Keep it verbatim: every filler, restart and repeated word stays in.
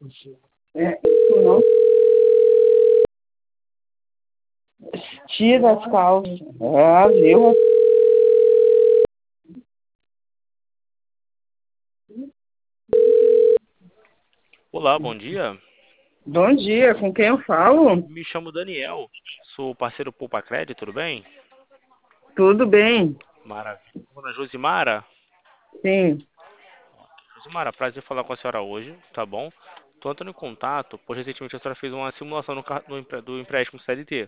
É, isso não. Tira as calças. Ah, viu? Olá, bom dia. Bom dia, com quem eu falo? Me chamo Daniel, sou parceiro Poupa Crédito, tudo bem? Tudo bem? Maravilha. Dona Josimara? Sim. Josimara, prazer falar com a senhora hoje, tá bom? Estou entrando em contato, pois recentemente a senhora fez uma simulação no, car- no empre- do empréstimo C L T.